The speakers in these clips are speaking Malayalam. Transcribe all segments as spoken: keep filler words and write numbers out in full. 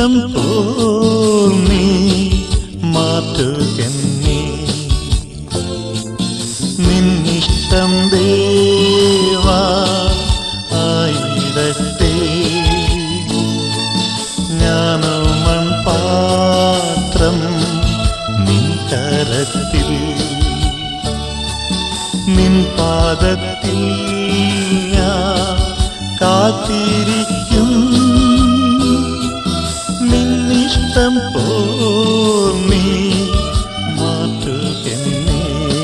നിന്നിഷ്ടം പോൽ നീ മാറ്റുകന്നേ നിന്നിഷ്ടം ദേവാ ആയിടട്ടെ ഞാനോ മൺപാത്രം നിൻ കരത്തിൽ നിൻ പാദത്തിൽ ഞാൻ കാത്തിരിക്കും നിന്നിഷ്ടം പോൽ നീ മാറ്റുകന്നേ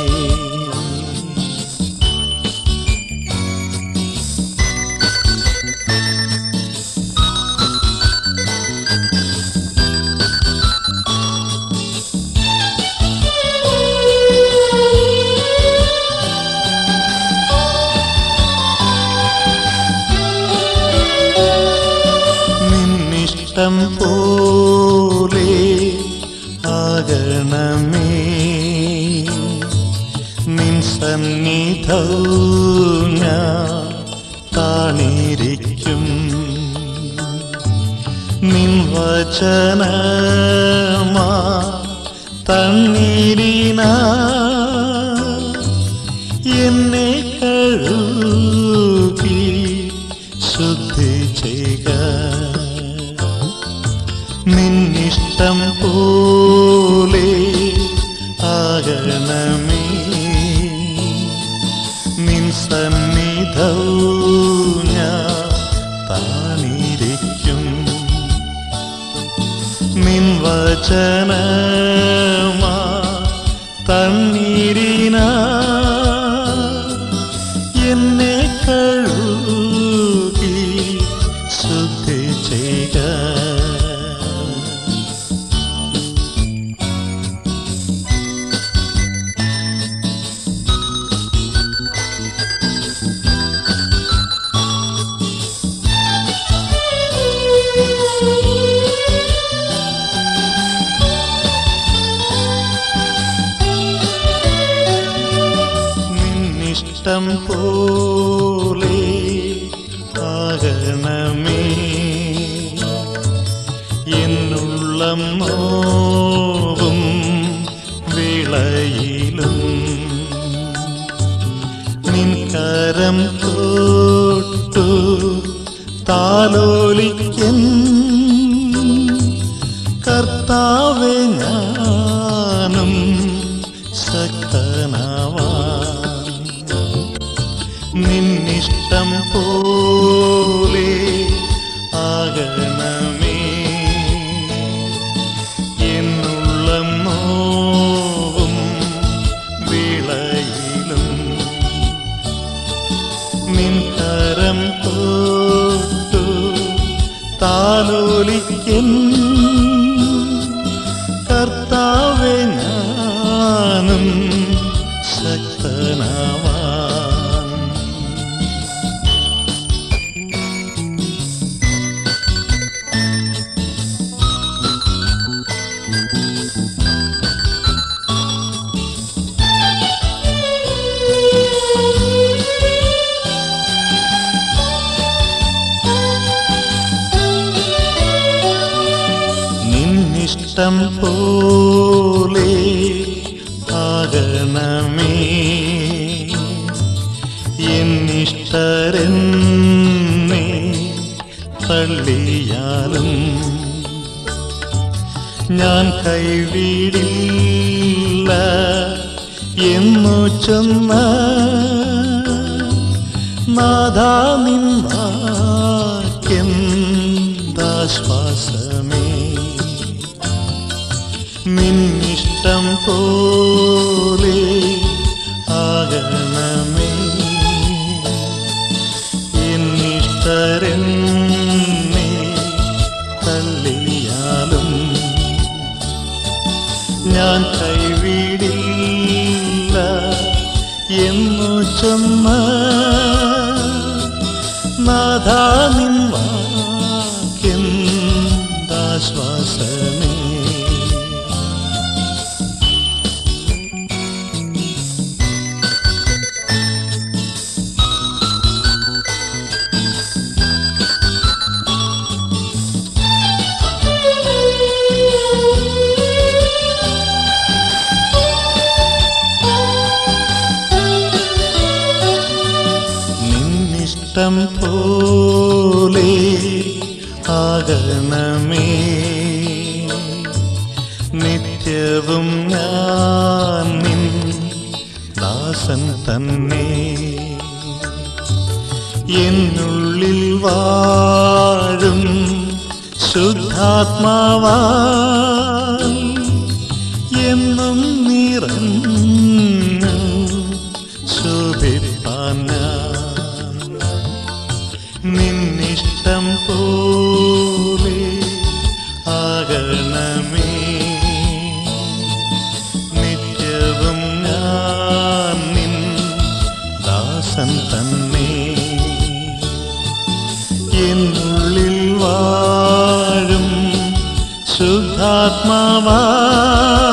നിന്നിഷ്ടം പോലെ ആകണമേ നിൻ സന്നിധവും ഞാൻ താണിരിക്കും നിൻ വചനമാ തണ്ണീരിനാ എന്നെ കഴുകി ശുദ്ധി ചെയ്യുക നിന്നിഷ്ടം പോലെ ആകണമേ നിൻ സന്നിധവും ഞാൻ താണിരിക്കും നിൻ വചനമാ തണ്ണീരിനാ എന്നെ കഴുകി ശുദ്ധി ചെയ്യുക നിന്നിഷ്ടം പോലെ ആകണമേ എന്നുള്ളം നോവും വിളയിലും നിൻ കരം തൊട്ടു താലോലിക്കും കർത്താവേ ഞാനും ശക്തനാവാൻ നിന്നിഷ്ടം പോലെ ആകണമേ എന്നുള്ളം നോവും വിളയിലും നിൻ കരം തൊട്ടു താലോലിക്കും കർത്താവേ ഞാനും ശക്തനാവാൻ നിന്നിഷ്ടം പോലെ ആകണമേ എന്നിഷ്ടരെന്നെ തള്ളിയാലും ഞാൻ കൈവിടില്ല എന്നു ചൊന്ന നാഥാ നിൻ വാക്യെന്താശ്വാസമേ നിന്നിഷ്ടം പോലെ ആകണമേ എന്നിഷ്ടരെന്നെ തള്ളിയാലും ഞാൻ കൈവിടില്ല എന്നു ചൊന്ന നാഥാ നിൻ വാക്യെന്താശ്വാസമേ നിന്നിഷ്ടം പോലെ ആകണമേ. നിത്യവും ഞാൻ നിൻ ദാസൻ തന്നെ. എന്നുള്ളിൽ വാഴും ശുദ്ധാത്മാവാൽ എന്നും നിറഞ്ഞു ശോഭിപ്പാൻ ഞാൻ. നിന്നിഷ്ടം പോലെ ആകണമേ. നിത്യവും ഞാൻ നിൻ ദാസൻ തന്നെ. എന്നുള്ളിൽ വാഴും ശുദ്ധാത്മാവാ